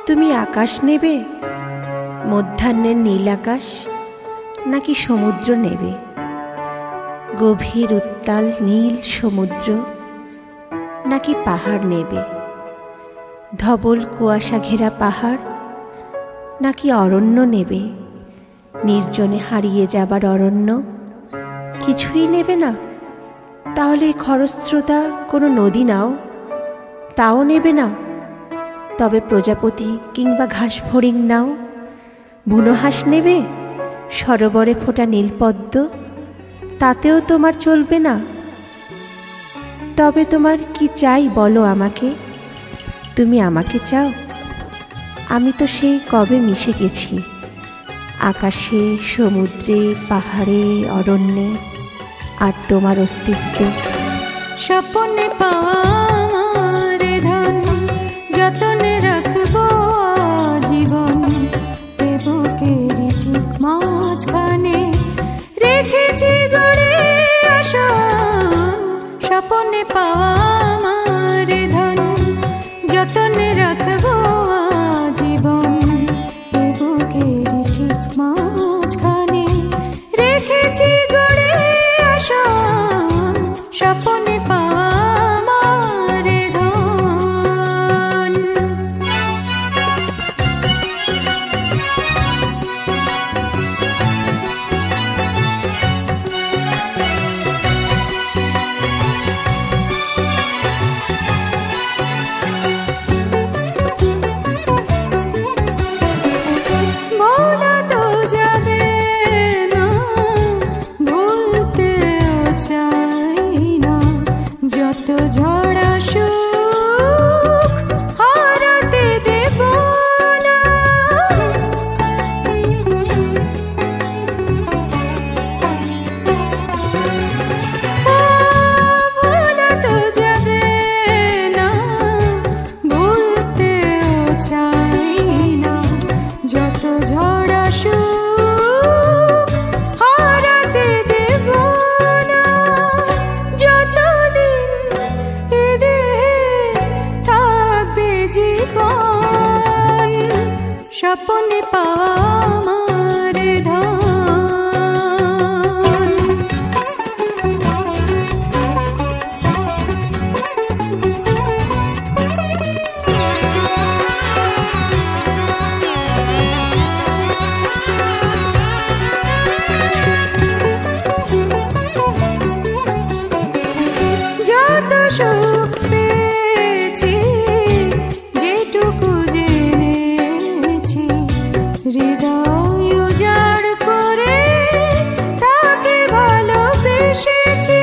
তুমি আকাশ নেবে, মধ্যাহ্নের নীল আকাশ, নাকি সমুদ্র নেবে? গভীর উত্তাল নীল সমুদ্র, নাকি পাহাড় নেবে? ধবল কুয়াশা ঘেরা পাহাড়, নাকি অরণ্য নেবে? নির্জনে হারিয়ে যাবার অরণ্য কিছুই নেবে না? তাহলে খরস্রোতা কোনো নদী নাও, তাও নেবে না? তবে প্রজাপতি কিংবা ঘাস ফড়িং নাও? বুনো হাঁস নেবে? সরোবরে ফোটা নীলপদ্ম, তাতেও তোমার চলবে না? তবে তোমার কি চাই বলো আমাকে? তুমি আমাকে চাও? আমি তো সেই কবে মিশে গেছি আকাশে, সমুদ্রে, পাহাড়ে, অরণ্যে, আর তোমার অস্তিত্বে। স্বপ্নে পাওয়ার ধন যতনে রাখবো জীবন, বুকের ঠিক মাঝখানে রেখেছি গড়ে আসন। স্বপ্নে পাওয়ার ধন যতনে রাখবো জীবন, বুকের ঠিক মাঝখানে রেখেছি গড়ে আসন। স্বপ্নে পাওয়ার ধন। ভোলা তো যাবে না, ভুলতেও চাই না, যত ঝড় আসুক হারাতে দেব না। ভোলা তো যাবে না, ভুলতেও চাই না, যত ঝড় আসুক হারাতে দেব না। যতদিন এদের থাকবে জীবন, স্বপ্নে পাওয়ার ধন। যত সুখ পেয়েছি, যেটুকু জেনেছি, হৃদয় উজাড় করে তাকে ভালোবেসেছি।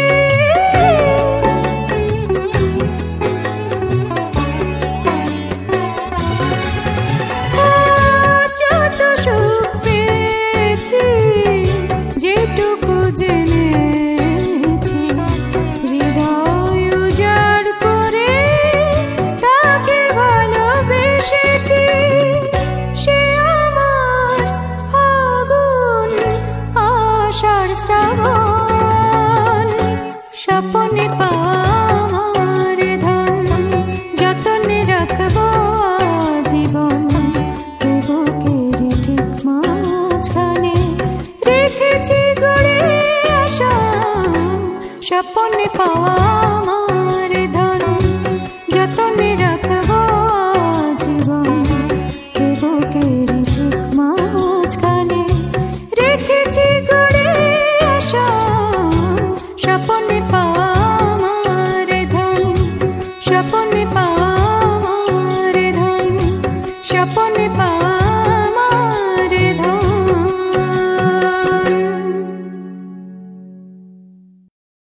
যত সুখ পেয়েছি, যেটুকু জেনেছি, হৃদয় উজাড় করে তাকে ভালোবেসেছি। সে আমার আগুন, আশার শ্রাবণ। স্বপ্নে পাওয়ার ধন যতনে রাখবো জীবন, বুকের ঠিক মাঝখানে রেখেছি গড়ে আসন। স্বপ্নে পাওয়ার ধন যতনে রাখবো জীবন, বুকের ঠিক মাঝখানে রেখেছি গড়ে আসন। স্বপ্নে পাওয়ার ধন, স্বপ্নে পাওয়ার ধন, স্বপ্নে পাওয়ার